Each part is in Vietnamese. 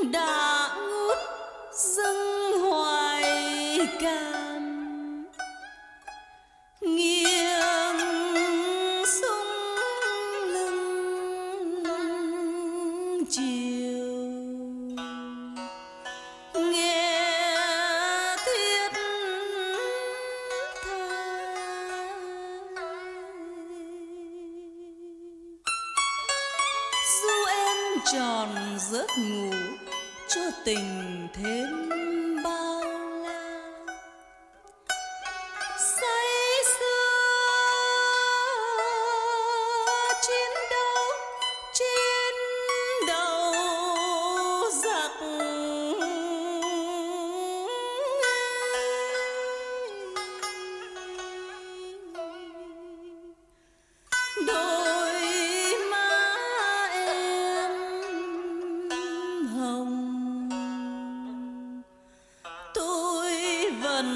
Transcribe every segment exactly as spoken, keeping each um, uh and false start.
đã ngút dâng hoài cảm nghiêng sông lưng chiều nghe thiết tha du em tròn giấc ngủ cho tình thêm bao la say sưa chiến đấu trên đầu giặc đôi má em hồng tôi vẫn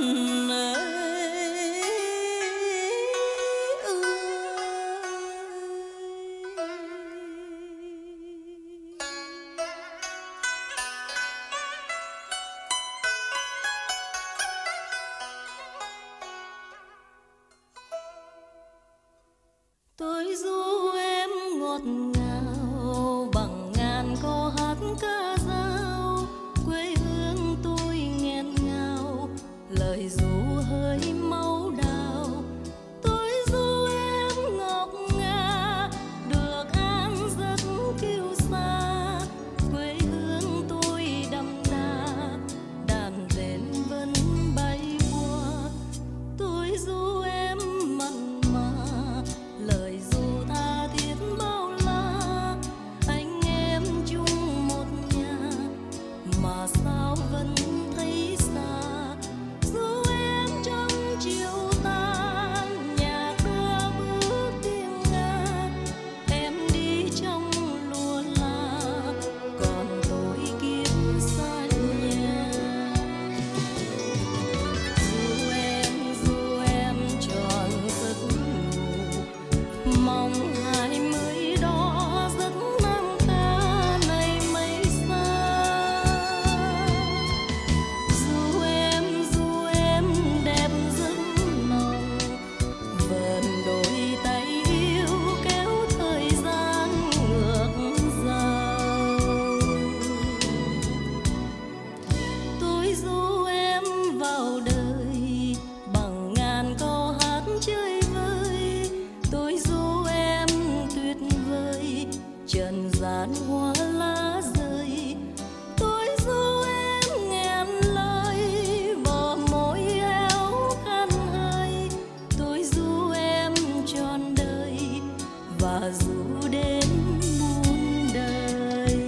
tôi ru em ngọt ngào bằng ngàn câu hát ca dao quê hương tôi nghẹn ngào lời ru hơi máu đào tôi ru em ngọc ngà được an giấc kiêu sa quê hương tôi đậm đà đàn rền vẫn bay qua tôi ru em mặn mà lời ru tha thiết bao la anh em chung một nhà mà sao vẫn thấy xa ru em trong chiều tan nhạc đưa bước tiếng nga em đi trong lúa la còn tôi kiếm xa nhà ru em ru em tròn giấc ngủ mong hai mươi đó giấc nam ca này mấy xa ru em ru em đẹp rất nồng vờn đôi tay yêu kéo thời gian ngược dòng tôi ru em vào đời bằng ngàn câu hát chơi vơi tôi ru em tuyệt vời trần gian hoa lá rơi tôi ru em nghẹn lời bờ môi éo khăn hơi tôi ru em trọn đời và ru đến muôn đời.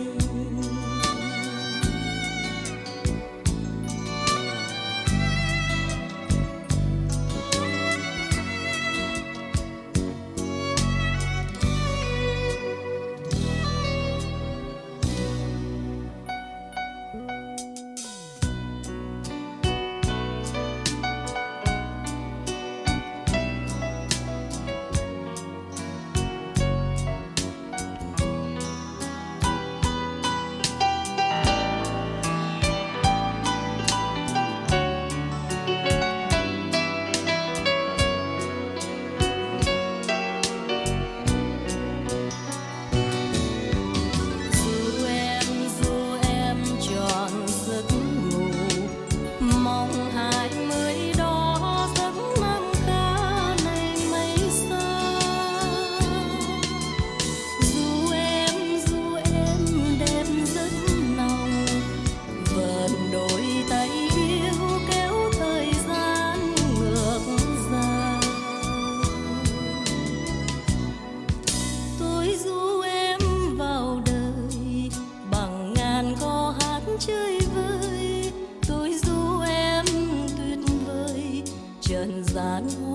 Ru em ru em tròn giấc ngủ mong hai mươi đó giấc nam ca này mấy xa ru em ru em đẹp rất nồng vờn đôi tay yêu kéo thời gian ngược dòng tôi ru em vào đời bằng ngàn câu hát chơi vơi tôi ru em tuyệt vời trần gian